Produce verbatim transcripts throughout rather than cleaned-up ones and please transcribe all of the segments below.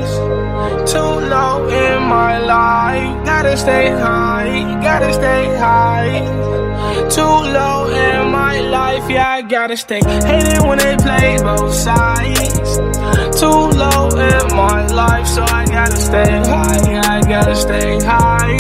Too low in my life, gotta stay high, gotta stay high. Too low in my life, yeah, I gotta stay. Hate it when they play both sides. Too low in my life, so I gotta stay high, yeah, I gotta stay high.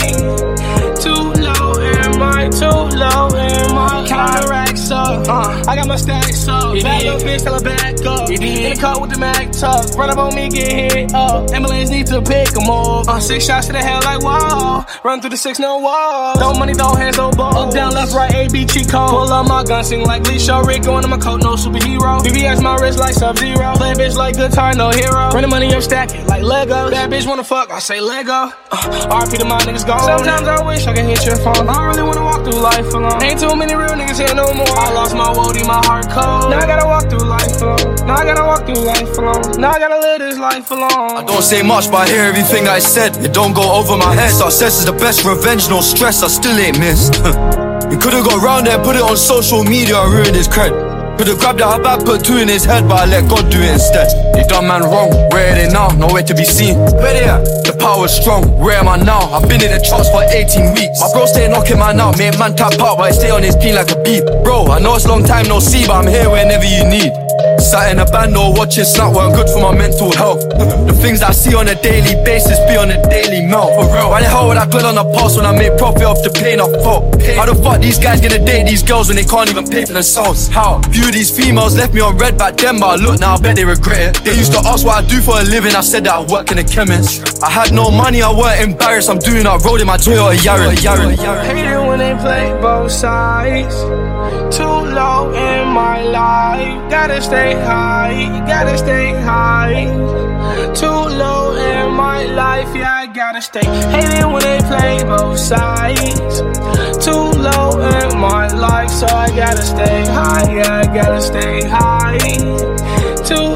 Too low in my, too low in my counter racks up. Uh, I got my stacks up. Bad little bitch, tell her back up. In the car with the Mac tuck. Run up on me, get hit up. Ambulance need to pick them up. Uh, six shots to the head like wall. Run through the six, no wall. No money, no hands, no balls. Up, down, left, right, A, B, cheat code. Pull up my gun, sing like Lee Show. Rick going to my coat, no superhero. B B S my wrist like Sub-Zero. Play bitch like guitar, no hero. Run the money up, stack it like Lego. Bad bitch wanna fuck, I say Lego. Uh, R P to my niggas gone. Sometimes I wish I could hit your phone. I don't really wanna walk through life alone. Ain't too many real niggas here no more. I lost my woody, my heart cold. Now I gotta walk through life alone. Now I gotta walk through life alone. Now I gotta live this life alone. I don't say much, but I hear everything I said. It don't go over my head. Success is the best revenge, no stress, I still ain't missed. We could've got round there, put it on social media and ruined his cred. Could've grabbed that bag, put two in his head, but I let God do it instead. They done man wrong, where are they now? Nowhere to be seen. Where they at? The power's strong, where am I now? I've been in the charts for eighteen weeks. My bro stay knocking man out, made man tap out, but I stay on his pin like a beat. Bro, I know it's long time no see, but I'm here whenever you need. Sat in a band or watching Snap weren't good for my mental health. The things that I see on a daily basis be on a daily melt. For real, why the hell would I dwell on the past when I make profit off the pain I felt? How the fuck these guys gonna date these girls when they can't even pay for themselves? How? Few of these females left me on red back then, but I look now, I bet they regret it. They used to ask what I do for a living, I said that I work in a chemist. I had no money, I weren't embarrassed, I'm doing that road in my Toyota Yaris. Hate it when they play both sides. Too low in my life, gotta stay high, gotta stay high. Too low in my life, yeah, I gotta stay. Hate it when they play both sides. Too low in my life, so I gotta stay high, yeah, I gotta stay high. Too